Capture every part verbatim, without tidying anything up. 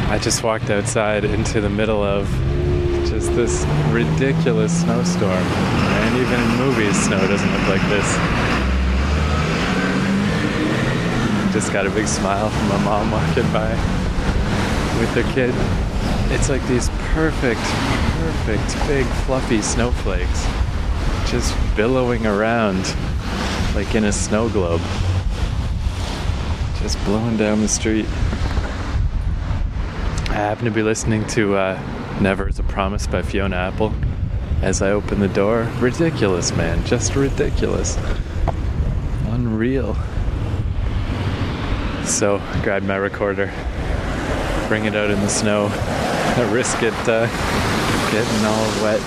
I just walked outside into the middle of just this ridiculous snowstorm. And even in movies, snow doesn't look like this. Just got a big smile from my mom walking by with her kid. It's like these perfect, perfect, big, fluffy snowflakes just billowing around like in a snow globe. Just blowing down the street. I happen to be listening to uh, Never Is a Promise by Fiona Apple as I open the door. Ridiculous, man. Just ridiculous. Unreal. So, I grabbed my recorder, bring it out in the snow, I risk it uh, getting all wet.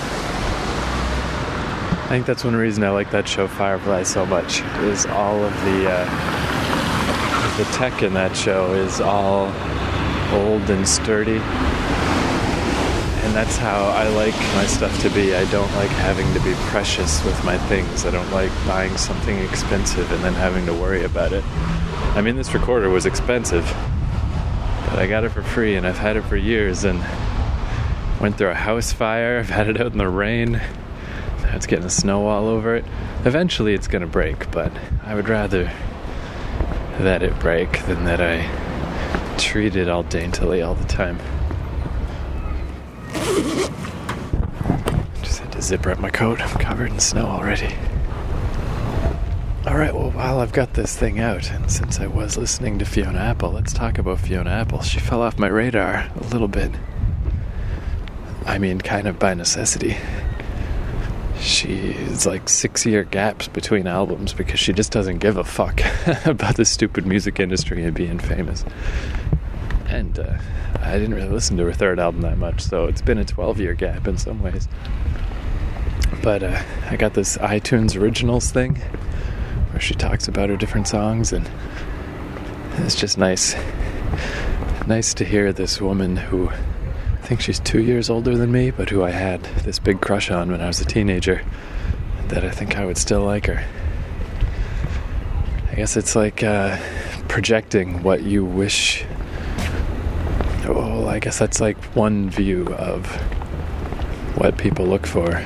I think that's one reason I like that show Firefly so much, is all of the uh, the tech in that show is all old and sturdy, and that's how I like my stuff to be. I don't like having to be precious with my things. I don't like buying something expensive and then having to worry about it. I mean, this recorder was expensive, but I got it for free, and I've had it for years, and went through a house fire. I've had it out in the rain. Now it's getting snow all over it. Eventually it's gonna break, but I would rather that it break than that I treat it all daintily all the time. Just had to zipper up my coat. I'm covered in snow already. Alright, well, while I've got this thing out, and since I was listening to Fiona Apple, let's talk about Fiona Apple. She fell off my radar a little bit. I mean, kind of by necessity. She's like six-year gaps between albums because she just doesn't give a fuck about the stupid music industry and being famous. And uh, I didn't really listen to her third album that much, so it's been a twelve-year gap in some ways. But uh, I got this iTunes Originals thing where she talks about her different songs, and it's just nice. Nice to hear this woman who, I think she's two years older than me, but who I had this big crush on when I was a teenager, that I think I would still like her. I guess it's like uh, projecting what you wish. Well, I guess that's like one view of what people look for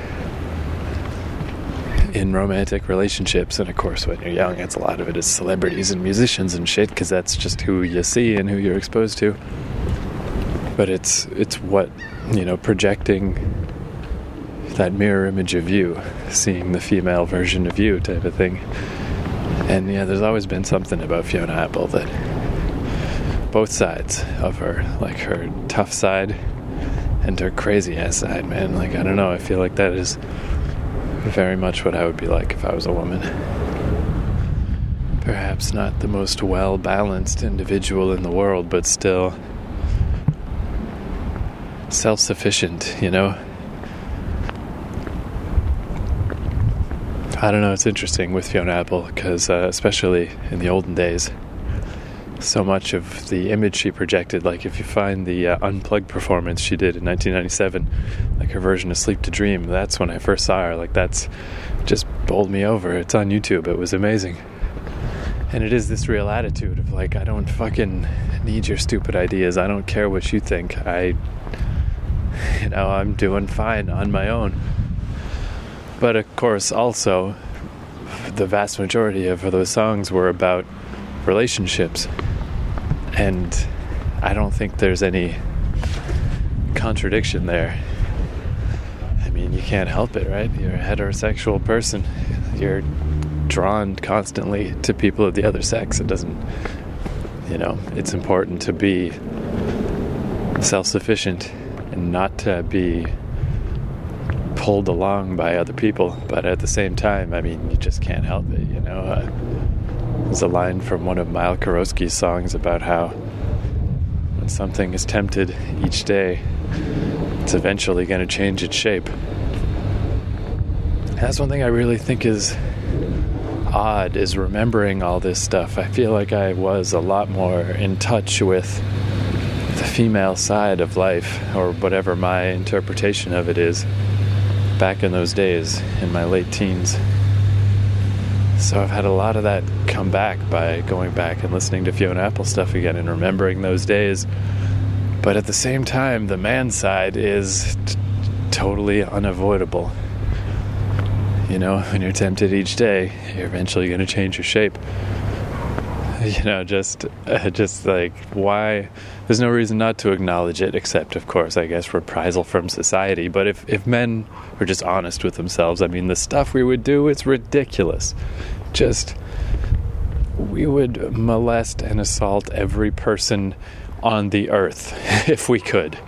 in romantic relationships. And of course, when you're young, it's a lot of it is celebrities and musicians and shit, because that's just who you see and who you're exposed to. But it's it's what, you know, projecting that mirror image of you, seeing the female version of you type of thing. And yeah, there's always been something about Fiona Apple that both sides of her, like her tough side and her crazy ass side, man. Like, I don't know, I feel like that is very much what I would be like if I was a woman. Perhaps not the most well-balanced individual in the world, but still self-sufficient, you know? I don't know, it's interesting with Fiona Apple, because uh, especially in the olden days, so much of the image she projected, like if you find the uh, Unplugged performance she did in nineteen ninety-seven, like her version of Sleep to Dream, that's when I first saw her. Like, that's just bowled me over. It's on YouTube. It was amazing. And it is this real attitude of like, I don't fucking need your stupid ideas. I don't care what you think. I, you know, I'm doing fine on my own. But of course, also, the vast majority of those songs were about relationships. And I don't think there's any contradiction there. I mean, you can't help it, right? You're a heterosexual person. You're drawn constantly to people of the other sex. It doesn't, you know, it's important to be self-sufficient and not to be pulled along by other people. But at the same time, I mean, you just can't help it, you know? Uh, There's a line from one of Miles Kurowski's songs about how when something is tempted each day, it's eventually going to change its shape. That's one thing I really think is odd, is remembering all this stuff. I feel like I was a lot more in touch with the female side of life, or whatever my interpretation of it is, back in those days, in my late teens. So I've had a lot of that come back by going back and listening to Fiona Apple stuff again and remembering those days But at the same time, the man side is t- totally unavoidable. You know, when you're tempted each day, you're eventually going to change your shape. You know, just, uh, just like, why? There's no reason not to acknowledge it, except, of course, I guess, reprisal from society. But if, if men were just honest with themselves, I mean, the stuff we would do, it's ridiculous. Just, we would molest and assault every person on the earth if we could.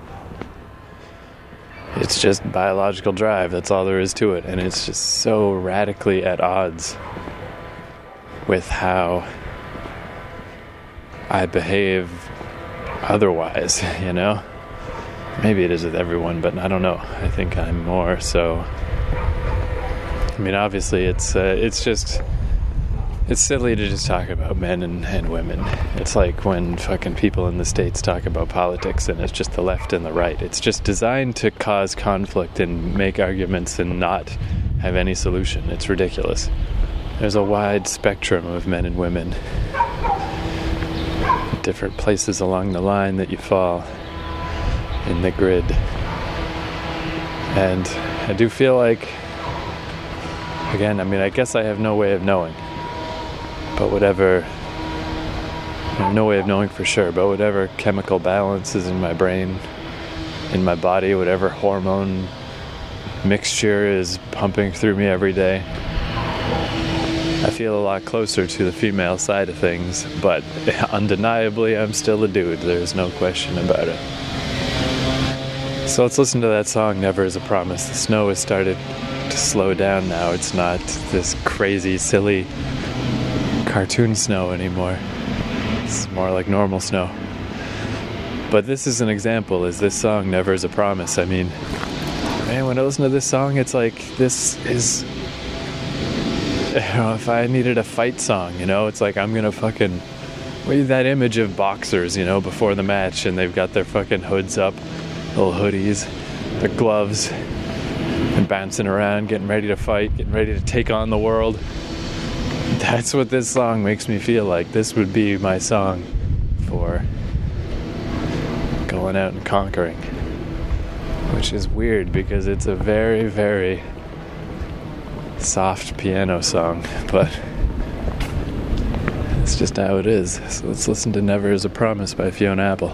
It's just biological drive, that's all there is to it. And it's just so radically at odds with how I behave otherwise, you know? Maybe it is with everyone, but I don't know. I think I'm more so... I mean, obviously, it's uh, it's just... It's silly to just talk about men and, and women. It's like when fucking people in the States talk about politics and it's just the left and the right. It's just designed to cause conflict and make arguments and not have any solution. It's ridiculous. There's a wide spectrum of men and women. Different places along the line that you fall in the grid. And I do feel like, again, I mean, I guess I have no way of knowing. But whatever, I have no way of knowing for sure, but whatever chemical balance is in my brain, in my body, whatever hormone mixture is pumping through me every day, I feel a lot closer to the female side of things, but undeniably I'm still a dude, there's no question about it. So let's listen to that song, Never Is a Promise. The snow has started to slow down now. It's not this crazy, silly cartoon snow anymore. It's more like normal snow. But this is an example, is this song, Never Is a Promise. I mean, man, when I listen to this song, it's like, this is, you know, if I needed a fight song, you know, it's like, I'm gonna fucking, wait, that image of boxers, you know, before the match, and they've got their fucking hoods up, little hoodies, their gloves, and bouncing around, getting ready to fight, getting ready to take on the world. That's what this song makes me feel like. This would be my song for going out and conquering. Which is weird because it's a very, very soft piano song, but it's just how it is. So let's listen to Never Is a Promise by Fiona Apple.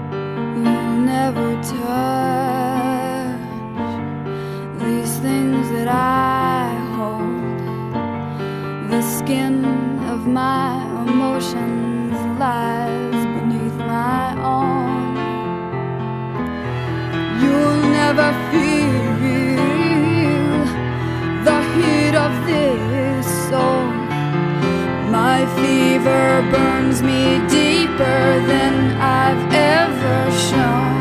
These things emotions lies beneath my own. You'll never feel the heat of this soul. My fever burns me deeper than I've ever shown.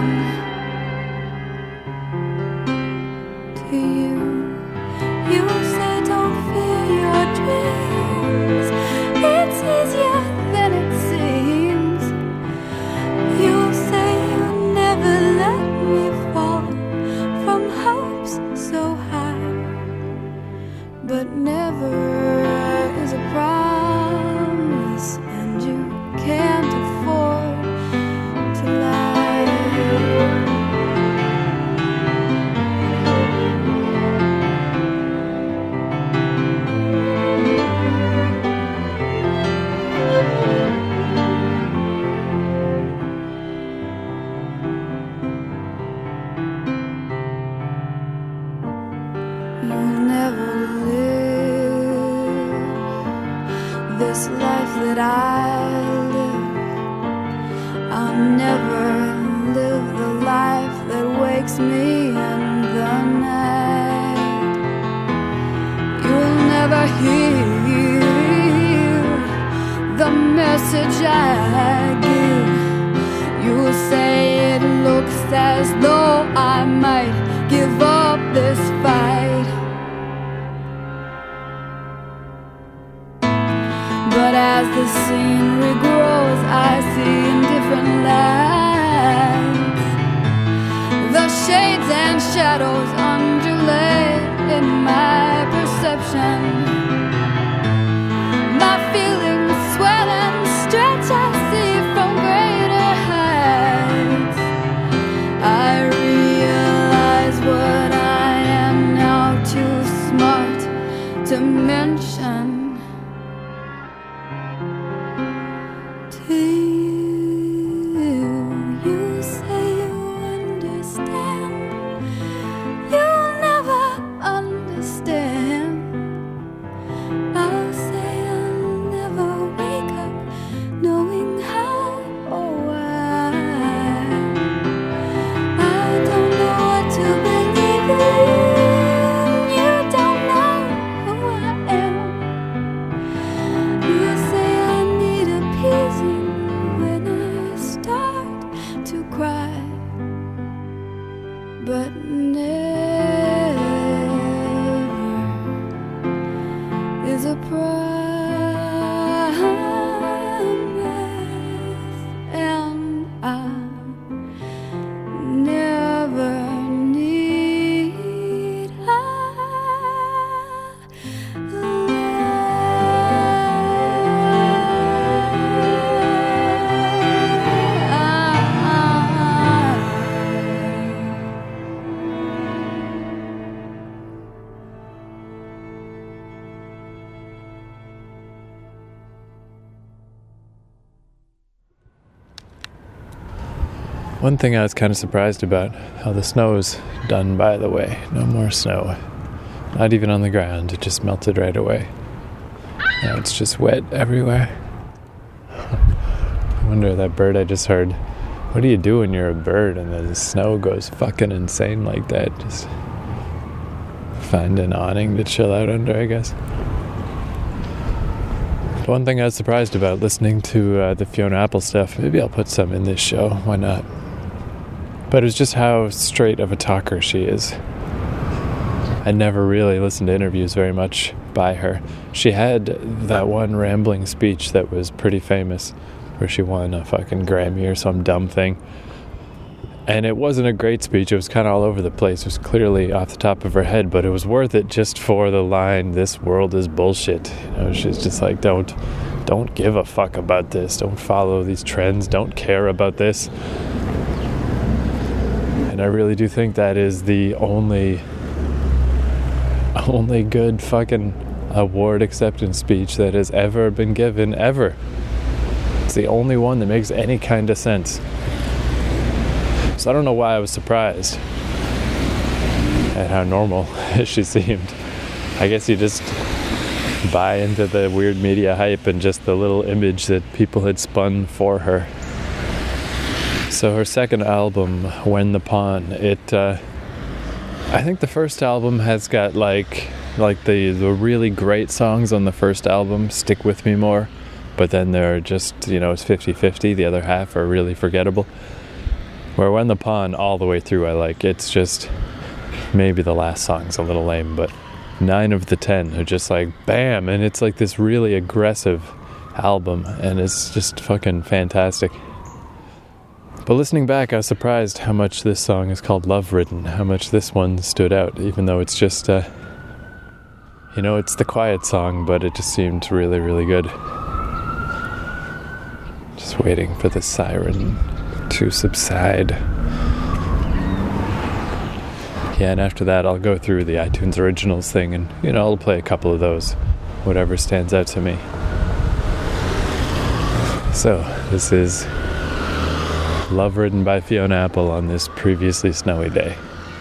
To you, you say don't fear your dreams. It's easier than it seems. You say you'll never let me fall from hopes so high, but never is a promise, and you can't afford to lie. You'll never live this life that I live. I'll never live the life that wakes me in the night. You'll never hear the message I give. You'll say it looks as though I might give up this fight. But as the scenery grows, I see in different lights. The shades and shadows undulate in my perception. My feelings swell and stretch, I see from greater heights. I realize what I am now too smart to mention. To you, you say you understand. You'll never understand. I'll say I'll never wake up knowing how or why. I don't know what to believe in. You don't know who I am. You say I need appeasing when I start to cry, but never is a promise, and I never need a One thing I was kind of surprised about, how the snow's done, by the way. No more snow. Not even on the ground, it just melted right away. Now it's just wet everywhere. I wonder, that bird I just heard, what do you do when you're a bird and the snow goes fucking insane like that? Just find an awning to chill out under, I guess. But one thing I was surprised about listening to uh, the Fiona Apple stuff, maybe I'll put some in this show, why not? But it's just how straight of a talker she is. I never really listened to interviews very much by her. She had that one rambling speech that was pretty famous, where she won a fucking Grammy or some dumb thing. And it wasn't a great speech. It was kind of all over the place. It was clearly off the top of her head, but it was worth it just for the line, "This world is bullshit." You know, she's just like, don't, don't give a fuck about this. Don't follow these trends. Don't care about this. And I really do think that is the only, only good fucking award acceptance speech that has ever been given, ever. It's the only one that makes any kind of sense. So I don't know why I was surprised at how normal she seemed. I guess you just buy into the weird media hype and just the little image that people had spun for her. So her second album, When the Pawn, it, uh, I think the first album has got like, like the, the really great songs on the first album stick with me more, but then they're just, you know, it's fifty-fifty, the other half are really forgettable. Where When the Pawn, all the way through I like. It's just, maybe the last song's a little lame, but nine of the ten are just like, bam, and it's like this really aggressive album, and it's just fucking fantastic. But listening back, I was surprised how much this song is called Love Ridden, how much this one stood out, even though it's just, uh, you know, it's the quiet song, but it just seemed really, really good. Just waiting for the siren to subside. Yeah, and after that, I'll go through the iTunes Originals thing, and, you know, I'll play a couple of those, whatever stands out to me. So, this is Love Ridden by Fiona Apple on this previously snowy day.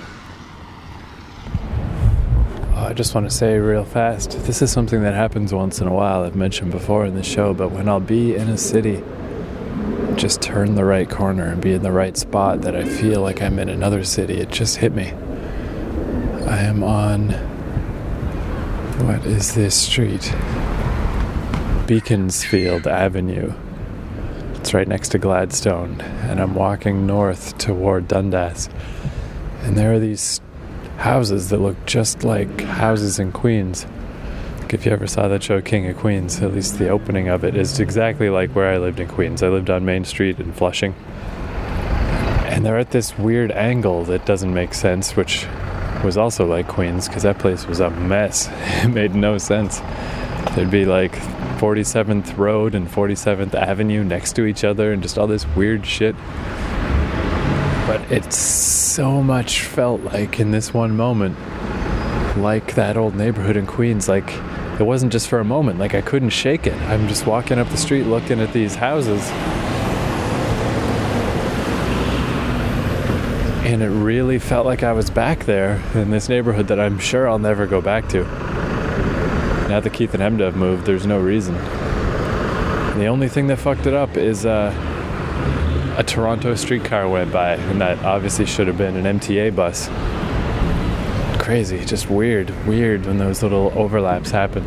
Oh, I just want to say real fast, this is something that happens once in a while, I've mentioned before in the show, but when I'll be in a city, just turn the right corner and be in the right spot that I feel like I'm in another city, it just hit me. I am on, what is this street? Beaconsfield Avenue. It's right next to Gladstone, and I'm walking north toward Dundas, and there are these houses that look just like houses in Queens. Like if you ever saw that show King of Queens, at least the opening of it is exactly like where I lived in Queens. I lived on Main Street in Flushing, and they're at this weird angle that doesn't make sense, which was also like Queens, because that place was a mess. It made no sense. There'd be like forty-seventh Road and forty-seventh Avenue next to each other and just all this weird shit. But it so much felt like in this one moment, like that old neighborhood in Queens. Like, it wasn't just for a moment. Like, I couldn't shake it. I'm just walking up the street looking at these houses, and it really felt like I was back there in this neighborhood that I'm sure I'll never go back to. Now that Keith and Hemda have moved, there's no reason. And the only thing that fucked it up is uh, a Toronto streetcar went by, and that obviously should have been an M T A bus. Crazy, just weird, weird when those little overlaps happen.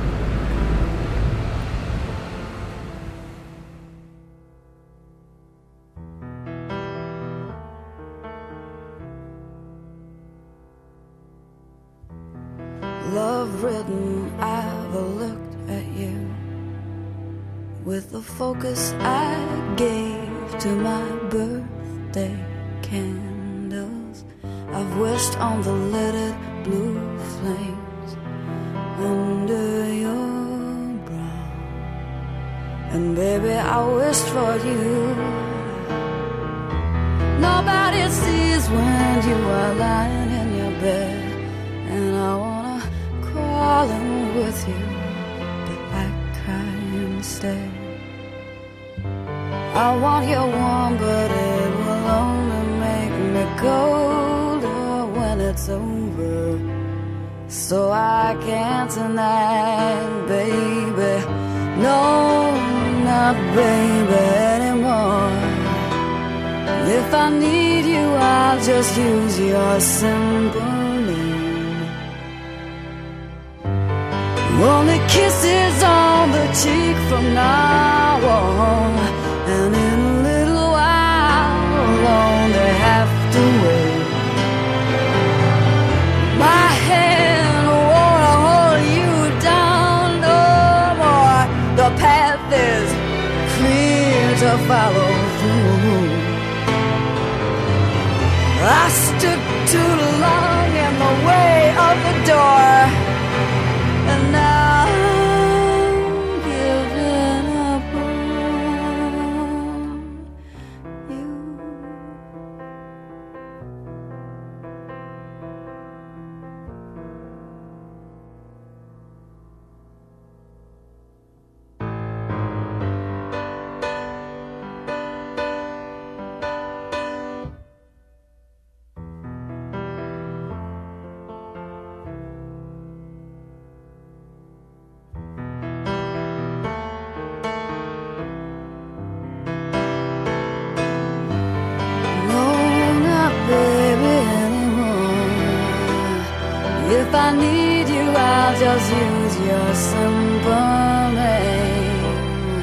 Love-ridden, I've looked at you with the focus I gave to my birthday candles. I've wished on the lidded blue flames under your brow, and baby, I wished for you. Nobody sees when you are lying in your bed, and I wanna crawling with you, but I cry instead. I want you warm, but it will only make me colder when it's over. So I can't tonight, baby. No, not baby anymore. If I need you, I'll just use your simple name. Only kisses on the cheek from now on, and in a little while I'll only have to wait. My hand won't hold you down no more. The path is clear to follow through. I stood too long in the way of the door, and now I'm giving up on If I need you, I'll just use your simple name.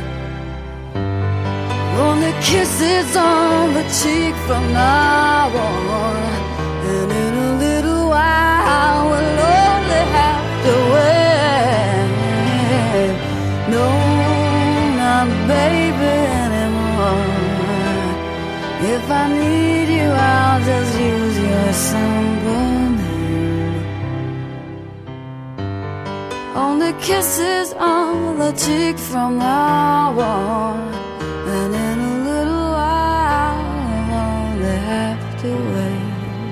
Only kisses on the cheek from now on, and in a little while we'll only have to wait. No, not baby anymore. If I need you, I'll just use your simple name. Only kisses on the cheek from now on, and in a little while I'll only have to wait.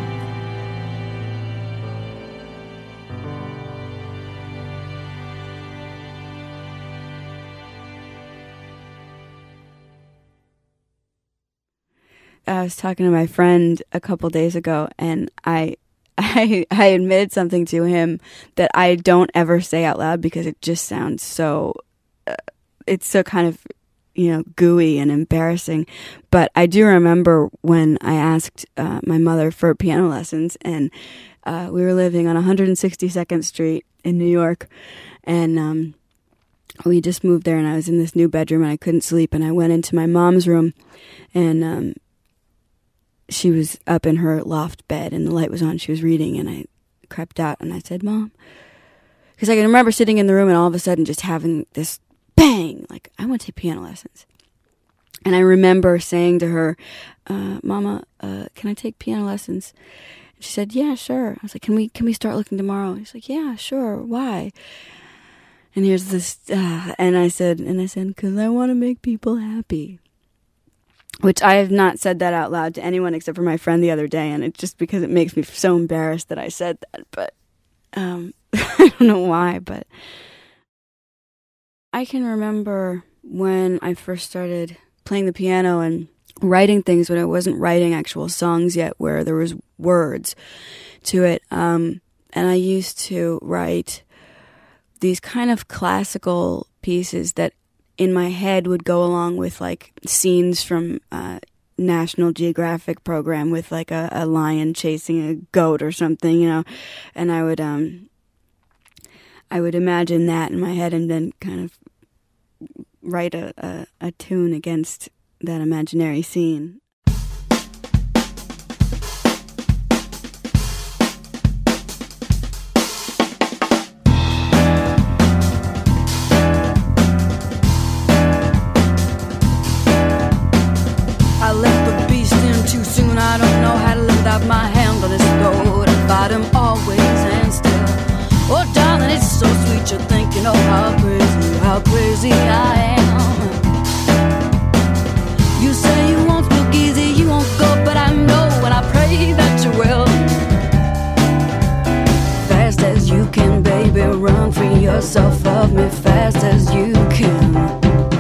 I was talking to my friend a couple days ago, and I, I, I admitted something to him that I don't ever say out loud because it just sounds so, uh, it's so kind of, you know, gooey and embarrassing. But I do remember when I asked uh, my mother for piano lessons, and uh, we were living on one hundred sixty-second Street in New York, and um, we just moved there, and I was in this new bedroom, and I couldn't sleep, and I went into my mom's room, and um, she was up in her loft bed, and the light was on. She was reading, and I crept out, and I said, "Mom," because I can remember sitting in the room and all of a sudden just having this bang, like, I want to take piano lessons. And I remember saying to her, uh, "Mama, uh, can I take piano lessons?" And she said, "Yeah, sure." I was like, "Can we can we start looking tomorrow?" She's like, "Yeah, sure. Why?" And here's this, uh, and I said, and I said, "Because I want to make people happy." Which I have not said that out loud to anyone except for my friend the other day, and it's just because it makes me so embarrassed that I said that. But um, I don't know why, but I can remember when I first started playing the piano and writing things when I wasn't writing actual songs yet, where there was words to it. Um, and I used to write these kind of classical pieces that in my head would go along with like scenes from uh, National Geographic program with like a, a lion chasing a goat or something, you know. And I would um, I would imagine that in my head and then kind of write a, a, a tune against that imaginary scene. I let the beast in too soon. I don't know how to live without my hand on his throat. I fight him always and still. Oh, darling, it's so sweet. You're thinking, oh, how crazy, how crazy I am. You say you won't look easy, you won't go, but I know and I pray that you will. Fast as you can, baby, run free yourself of me fast as you can.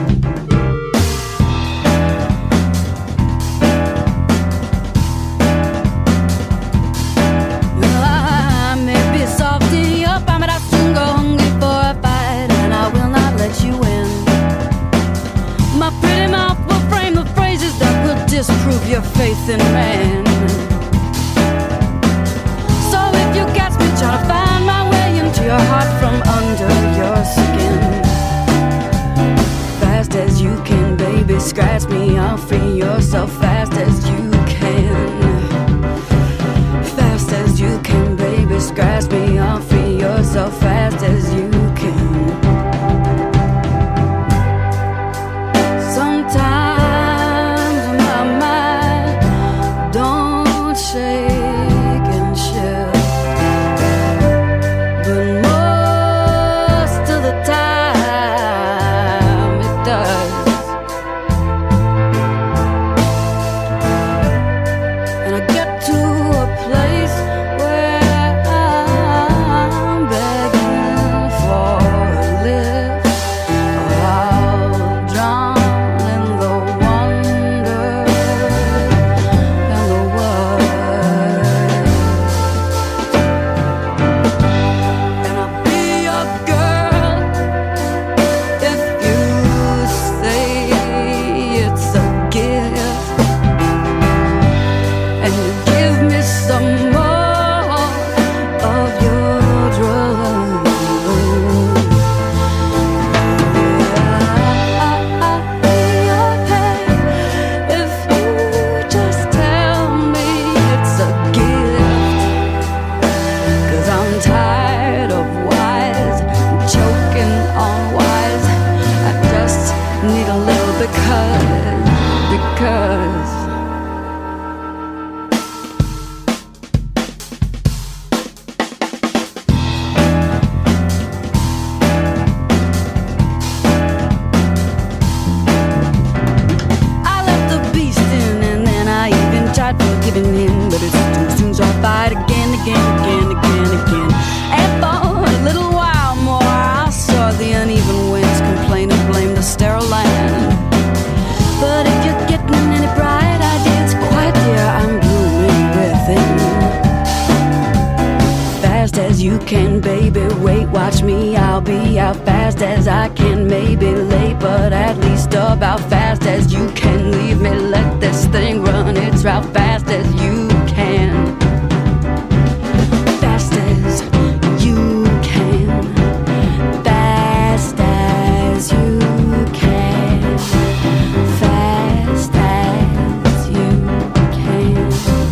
Disprove your faith in man. So if you catch me trying to find my way into your heart from under your skin, fast as you can, baby, scratch me, I'll free yourself fast as you can. Fast as you can, baby, scratch me, I'll free yourself fast as you can. Sometimes to a place where I'm begging fast as you can, baby. Wait, watch me, I'll be out fast as I can. Maybe late, but at least about fast as you can. Leave me, let this thing run its route fast as you can. Fast as you can. Fast as you can. Fast as you can.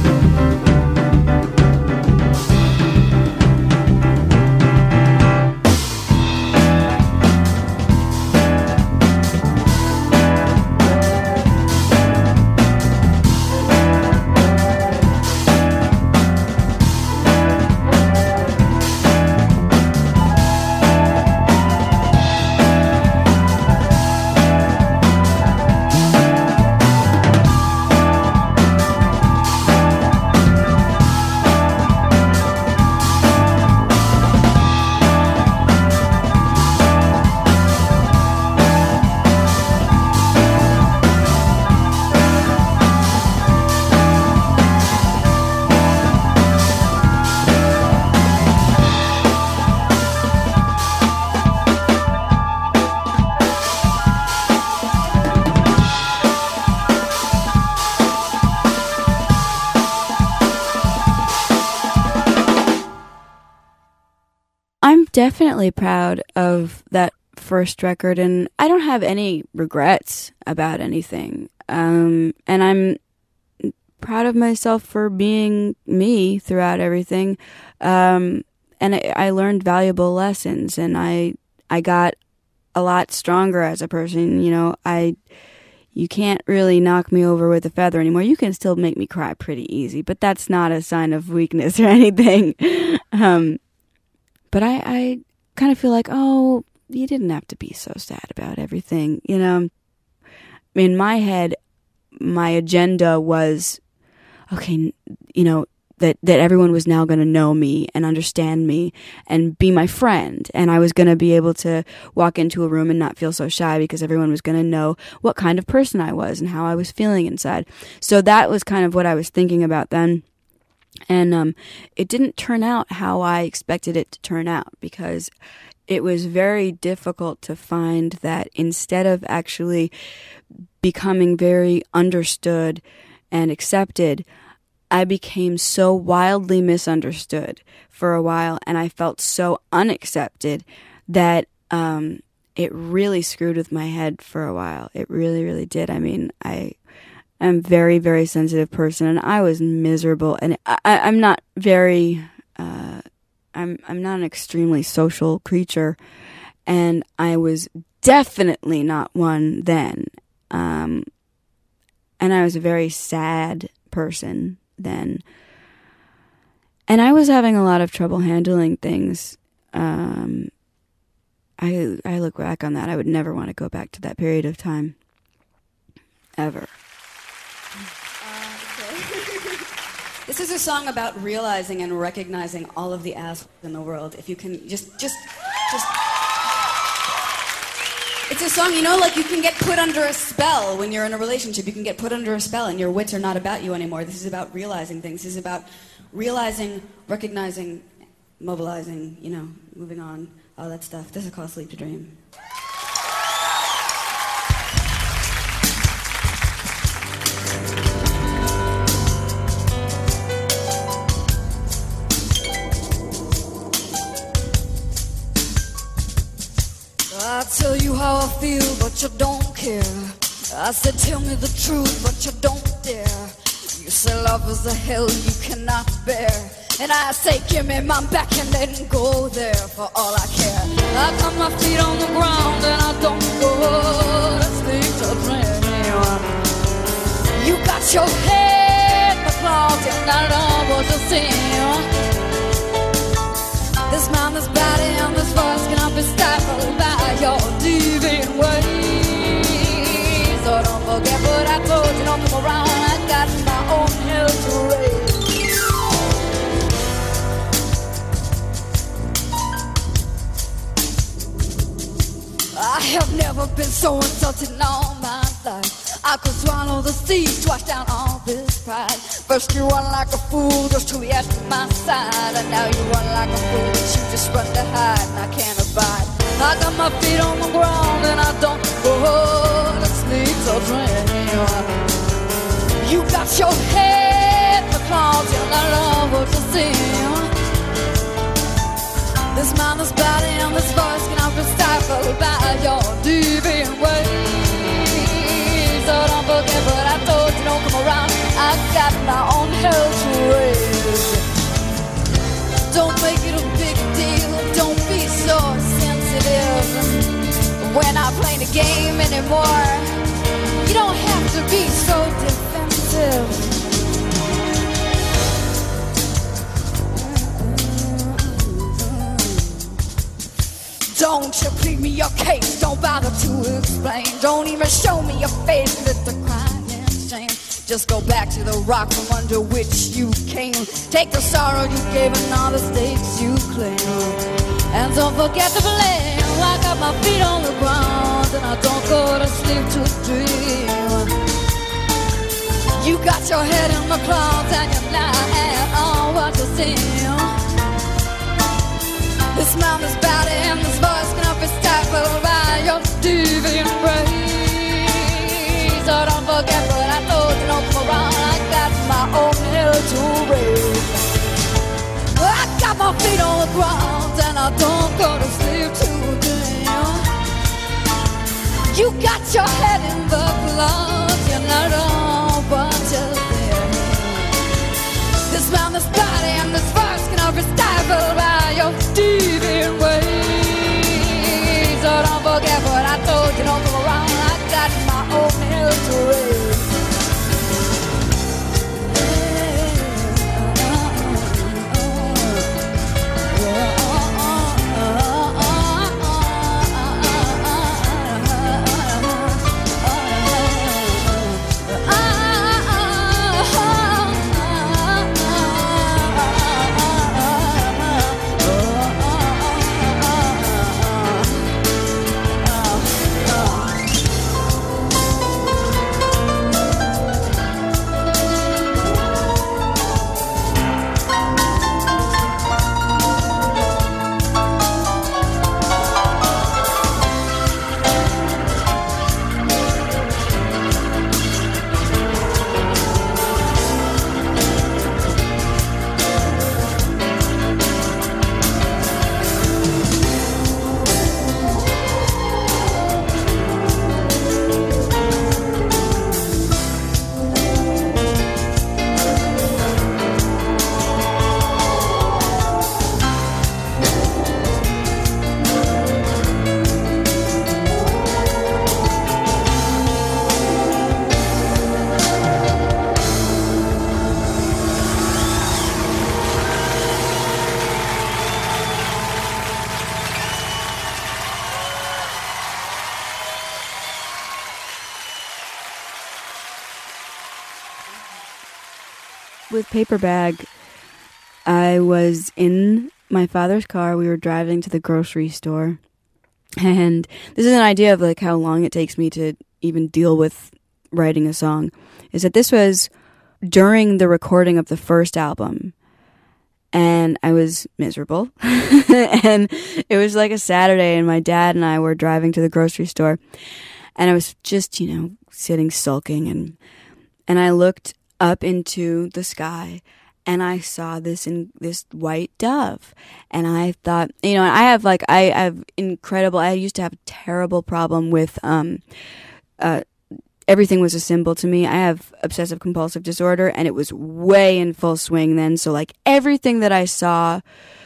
Definitely proud of that first record, and I don't have any regrets about anything. Um, and I'm proud of myself for being me throughout everything. Um, and I, I learned valuable lessons, and I I got a lot stronger as a person. You know, I you can't really knock me over with a feather anymore. You can still make me cry pretty easy, but that's not a sign of weakness or anything. um, But I, I kind of feel like, oh, you didn't have to be so sad about everything, you know? In my head, my agenda was, okay, you know, that, that everyone was now going to know me and understand me and be my friend. And I was going to be able to walk into a room and not feel so shy because everyone was going to know what kind of person I was and how I was feeling inside. So that was kind of what I was thinking about then. And um, it didn't turn out how I expected it to turn out, because it was very difficult to find that instead of actually becoming very understood and accepted, I became so wildly misunderstood for a while, and I felt so unaccepted that um, it really screwed with my head for a while. It really, really did. I mean, I... I'm a very, very sensitive person, and I was miserable. And I, I'm not very, uh, I'm I'm not an extremely social creature, and I was definitely not one then. Um, and I was a very sad person then, and I was having a lot of trouble handling things. Um, I I look back on that. I would never want to go back to that period of time, ever. This is a song about realizing and recognizing all of the assholes in the world. If you can just, just, just... It's a song, you know, like you can get put under a spell when you're in a relationship. You can get put under a spell and your wits are not about you anymore. This is about realizing things. This is about realizing, recognizing, mobilizing, you know, moving on, all that stuff. This is called Sleep to Dream. I tell you how I feel, but you don't care. I said, tell me the truth, but you don't dare. You say love is a hell you cannot bear, and I say, give me my back and then go there for all I care. I got my feet on the ground and I don't go to sleep to dream. You got your head in the closet and I love what you see. This mind, this body, and this voice cannot be stifled by your deviant ways. So don't forget what I told you, don't come around, I got my own hell to raise. I have never been so insulted in all my life. I could swallow the seas, wash down all this pride. First you run like a fool just to be at my side, and now you run like a fool, but you just run to hide, and I can't abide. I got my feet on the ground and I don't go to sleep or dream. You got your head in the clouds and I love what you see. This mind, this body, and this voice cannot be stifled by your deviant ways. So don't forget what I told you, don't come around. I got my own hell to raise. Don't make it a big deal, don't be so sensitive. We're not playing the game anymore. You don't have to be so defensive. Don't you plead me your case, don't bother to explain. Don't even show me your face, let the crime and shame. Just go back to the rock from under which you came. Take the sorrow you gave and all the stakes you claim. And don't forget to blame. I got my feet on the ground and I don't go to sleep to dream. You got your head in the clouds and you're lying on what you see. This mind, this body, and this voice cannot be stifled by your deviant ways. So don't forget what I told you, don't come around. I got my own hell to raise. I got my feet on the ground and I don't go to sleep today. You got your head in the clouds, you're not on what you're there. This mind, this body, and this voice cannot be stifled by your deviant ways. So don't forget what I told you, don't come around. I got my own hell to raise. With Paper Bag, I was in my father's car. We were driving to the grocery store. And this is an idea of like how long it takes me to even deal with writing a song. Is that this was during the recording of the first album. And I was miserable. And it was like a Saturday and my dad and I were driving to the grocery store. And I was just, you know, sitting sulking and and I looked up into the sky and I saw this in this white dove and I thought, you know, I have like I have incredible I used to have a terrible problem with um uh everything was a symbol to me. I have obsessive compulsive disorder and it was way in full swing then, so like everything that I saw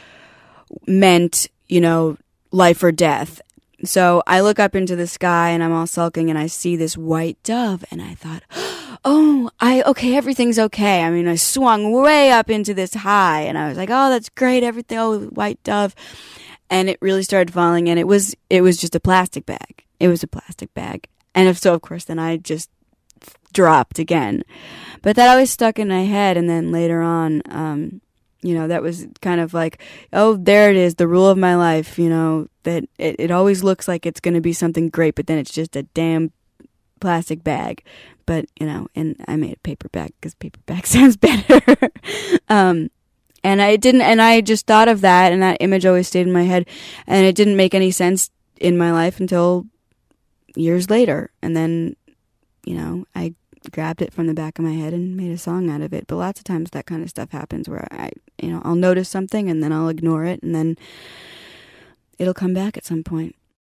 meant, you know, life or death. So I look up into the sky and I'm all sulking and I see this white dove and I thought, oh, I, okay, everything's okay. I mean, I swung way up into this high and I was like, oh, that's great. Everything, oh, white dove. And it really started falling and it was, it was just a plastic bag. It was a plastic bag. And if so, of course, then I just dropped again. But that always stuck in my head. And then later on, um, you know, that was kind of like, oh, there it is, the rule of my life, you know, that it, it always looks like it's going to be something great, but then it's just a damn plastic bag. but, you know, and I made a paperback because paperback sounds better. um, and I didn't, and I just thought of that, and that image always stayed in my head, and it didn't make any sense in my life until years later. And then, you know, I grabbed it from the back of my head and made a song out of it. But lots of times that kind of stuff happens where I, you know, I'll notice something and then I'll ignore it, and then it'll come back at some point.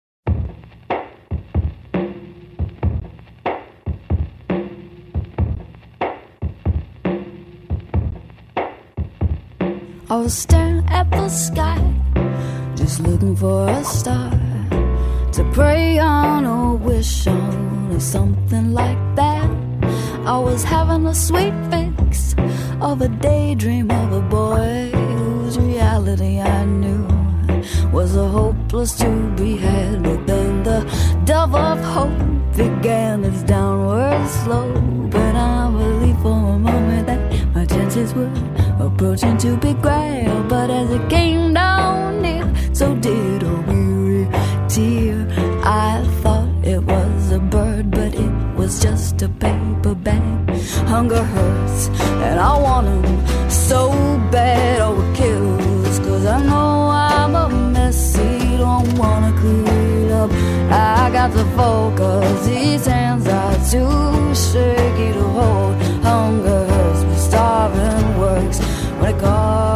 I was staring at the sky, just looking for a star to pray on or wish on or something like that. I was having a sweet fix of a daydream of a boy whose reality I knew was a hopeless to be had. But then the dove of hope began its downward slope, and I believed for a moment that my chances were approaching to be grabbed. But as it came down near, so did a weary tear. I thought it was a bird, but it was just a paper bag. Hunger hurts, and I want him so bad. Oh, it kills, cause I know I'm a messy, don't wanna clean up. I got to focus, these hands are too shaky to hold. Hunger hurts, but starving works when it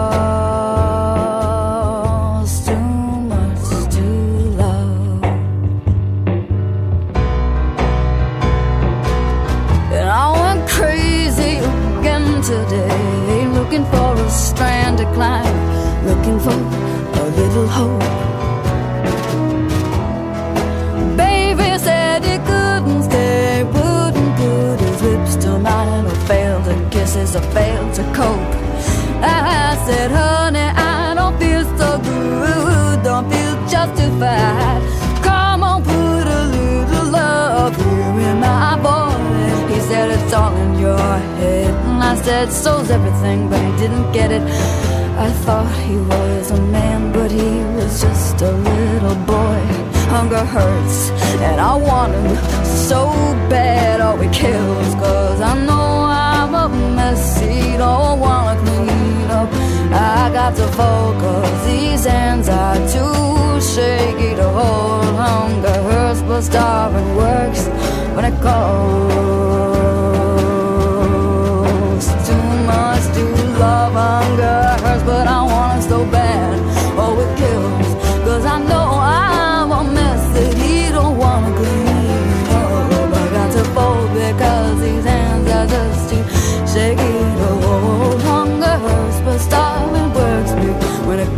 costs too much to love. And I went crazy again today, looking for a strand to climb, looking for a little hope. Baby said he couldn't stay, wouldn't put his lips to mine, or fail to kisses, or fail to cope. I said, honey, I don't feel so good, don't feel justified. Come on, put a little love here in my voice. He said, it's all in your head. And I said, so's everything, but he didn't get it. I thought he was a man, but he was just a little boy. Hunger hurts, and I want him so bad. Oh, it kills, cause I know I'm a messy, don't wanna clean up. I got to focus, these hands are too shaky to hold. Hunger hurts, but starving works when it costs too much to love. Hunger hurts, but I want it so bad. Oh, it kills, cause I know I'm a mess that he don't wanna clean up. I got to fold because these hands are just too shaky to hold. Hunger hurts, but starving works me when it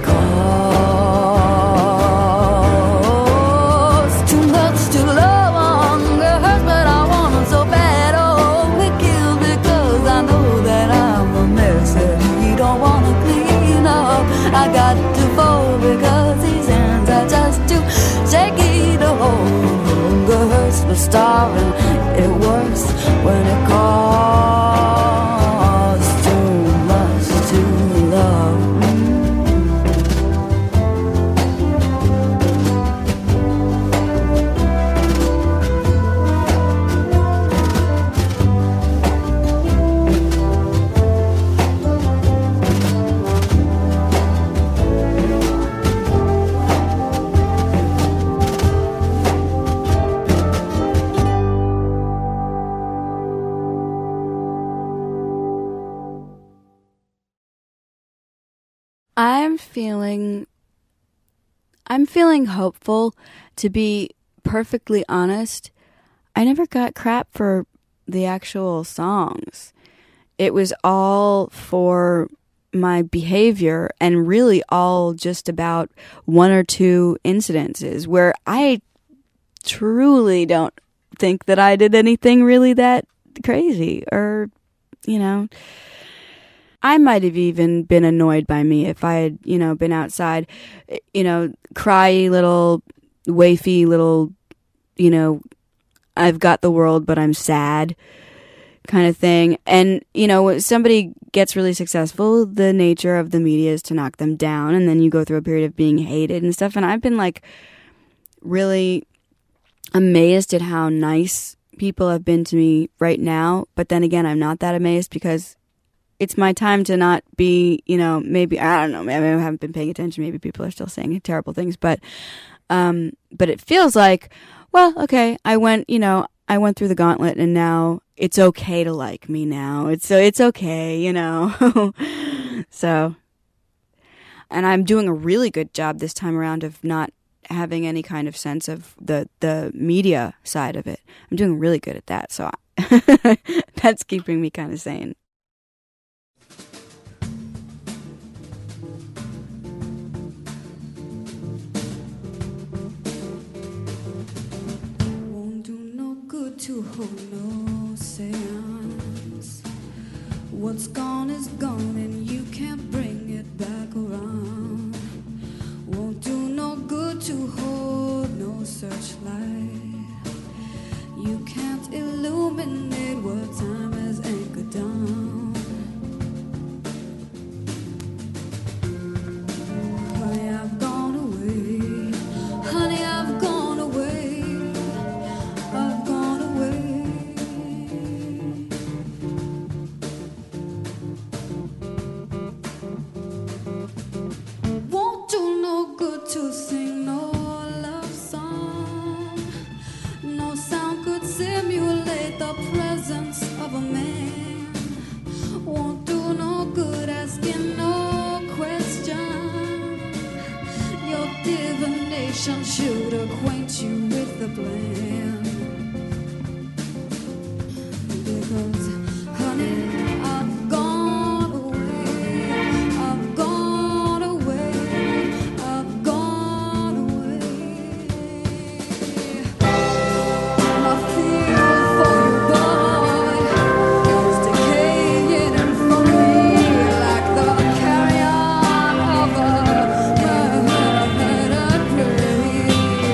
costs too much to love. Hunger hurts, but I want it so bad. Oh, it kills because I know that I'm a mess that he don't wanna clean up. I got to fold because these hands are just too shaky to hold. Hunger hurts, but starving, it works when it costs too much to love. I'm feeling I'm feeling hopeful. To be perfectly honest, I never got crap for the actual songs. It was all for my behavior, and really all just about one or two incidences where I truly don't think that I did anything really that crazy, or, you know, I might have even been annoyed by me if I had, you know, been outside, you know, cryy little, wafy little, you know, I've got the world but I'm sad kind of thing. And, you know, when somebody gets really successful, the nature of the media is to knock them down, and then you go through a period of being hated and stuff. And I've been, like, really amazed at how nice people have been to me right now, but then again, I'm not that amazed because it's my time to not be, you know, maybe, I don't know, maybe I haven't been paying attention, maybe people are still saying terrible things, but, um, but it feels like, well, okay, I went, you know, I went through the gauntlet and now it's okay to like me now. It's so it's okay, you know. So, and I'm doing a really good job this time around of not having any kind of sense of the, the media side of it. I'm doing really good at that. So I, that's keeping me kind of sane. To hold no seance. What's gone is gone and you can't bring it back around. Won't do no good to hold no searchlight. You can't illuminate what time has anchored down. Honey, I've gone away. Honey, I've gone away. I've gone away. Won't do no good to sing no love song. No sound could simulate the presence of a man. Won't do no good asking no question. Your divination should acquaint you with the plan. Because, honey, I've gone away. I've gone away. I've gone away. My fear for you, boy, is decaying in front of me like the carrion of a murdered prey.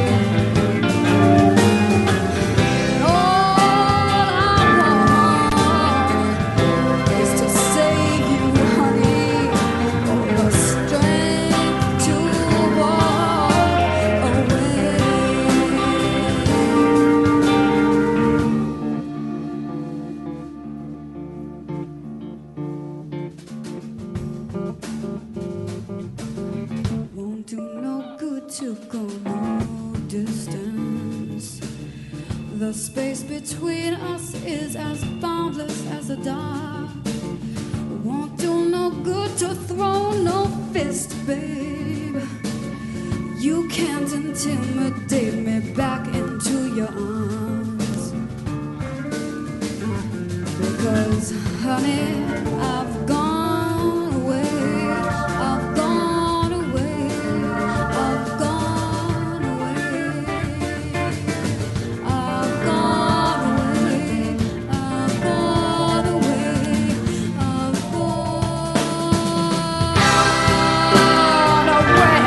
Won't do no good to go no distance. The space between us is as boundless as the dark. Won't do no good to throw no fist, babe. You can't intimidate me back into your arms. Because, honey, I've gone away. I've gone away. I've gone away. I've gone away. I've gone away. I've gone away.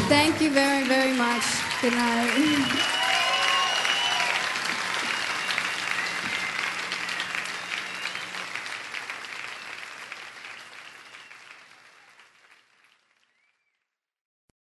Thank you very, very much. Good night.